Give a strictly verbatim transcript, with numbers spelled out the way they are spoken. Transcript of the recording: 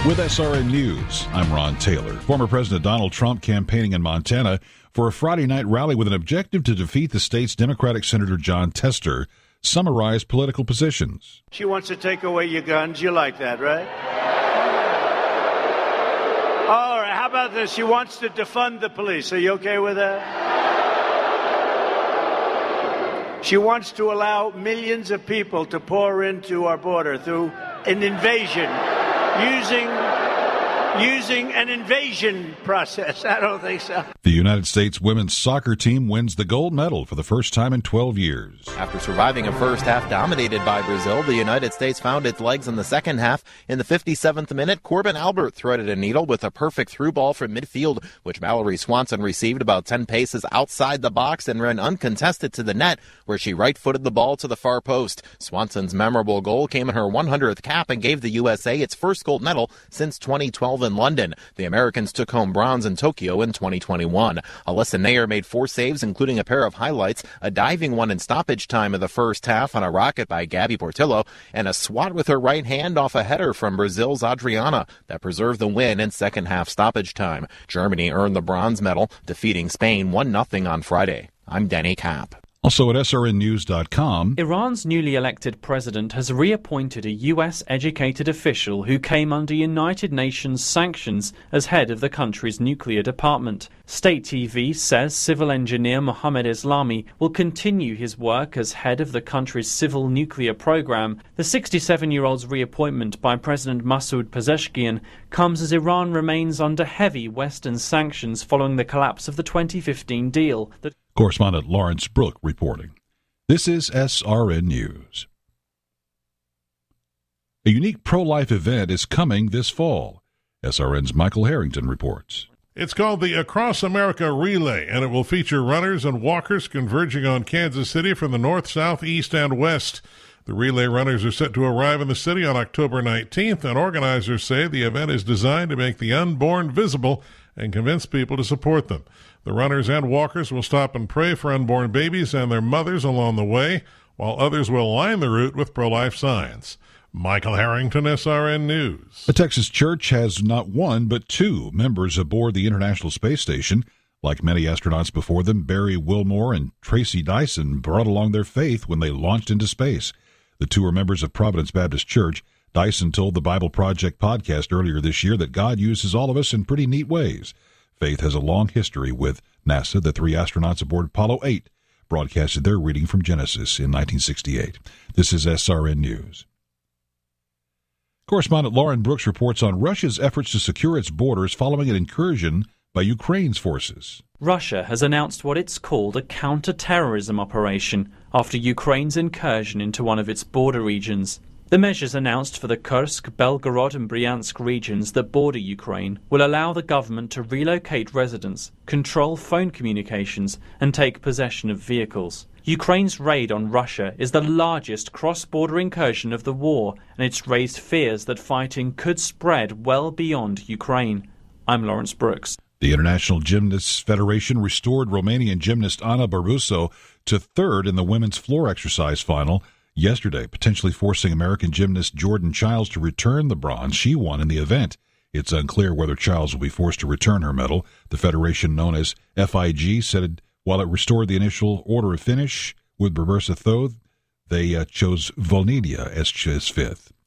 With S R N News, I'm Ron Taylor. Former President Donald Trump campaigning in Montana for a Friday night rally with an objective to defeat the state's Democratic Senator Jon Tester summarized political positions. She wants to take away your guns. You like that, right? All right, how about this? She wants to defund the police. Are you okay with that? She wants to allow millions of people to pour into our border through an invasion. Using using an invasion process. I don't think so. The United States women's soccer team wins the gold medal for the first time in twelve years. After surviving a first half dominated by Brazil, the United States found its legs in the second half. In the fifty-seventh minute, Corbin Albert threaded a needle with a perfect through ball from midfield, which Mallory Swanson received about ten paces outside the box and ran uncontested to the net, where she right-footed the ball to the far post. Swanson's memorable goal came in her one hundredth cap and gave the U S A its first gold medal since twenty twelve in London. The Americans took home bronze in Tokyo in twenty twenty-one. Alyssa Nair made four saves, including a pair of highlights, a diving one in stoppage time of the first half on a rocket by Gabby Portillo, and a swat with her right hand off a header from Brazil's Adriana that preserved the win in second half stoppage time. Germany earned the bronze medal, defeating Spain one nothing on Friday. I'm Denny Kapp. Also at S R N news dot com. Iran's newly elected president has reappointed a U S-educated official who came under United Nations sanctions as head of the country's nuclear department. State T V says civil engineer Mohammad Islami will continue his work as head of the country's civil nuclear program. The sixty-seven-year-old's reappointment by President Masoud Pezeshkian comes as Iran remains under heavy Western sanctions following the collapse of the twenty fifteen deal that Correspondent Lawrence Brooke reporting. This is S R N News. A unique pro-life event is coming this fall. S R N's Michael Harrington reports. It's called the Across America Relay, and it will feature runners and walkers converging on Kansas City from the north, south, east, and west. The relay runners are set to arrive in the city on October nineteenth, and organizers say the event is designed to make the unborn visible and convince people to support them. The runners and walkers will stop and pray for unborn babies and their mothers along the way, while others will line the route with pro-life signs. Michael Harrington, S R N News. The Texas Church has not one but two members aboard the International Space Station. Like many astronauts before them, Barry Wilmore and Tracy Dyson brought along their faith when they launched into space. The two are members of Providence Baptist Church. Dyson told the Bible Project podcast earlier this year that God uses all of us in pretty neat ways. Faith has a long history with NASA. The three astronauts aboard Apollo eight broadcasted their reading from Genesis in nineteen sixty-eight. This is S R N News. Correspondent Lauren Brooks reports on Russia's efforts to secure its borders following an incursion by Ukraine's forces. Russia has announced what it's called a counter-terrorism operation after Ukraine's incursion into one of its border regions. The measures announced for the Kursk, Belgorod and Bryansk regions that border Ukraine will allow the government to relocate residents, control phone communications and take possession of vehicles. Ukraine's raid on Russia is the largest cross-border incursion of the war, and it's raised fears that fighting could spread well beyond Ukraine. I'm Lawrence Brooks. The International Gymnasts Federation restored Romanian gymnast Ana Barbuso to third in the women's floor exercise final yesterday, potentially forcing American gymnast Jordan Childs to return the bronze she won in the event. It's unclear whether Childs will be forced to return her medal. The federation, known as F I G, said while it restored the initial order of finish with Barbuso Thoth, they uh, chose Volnydia as, as fifth.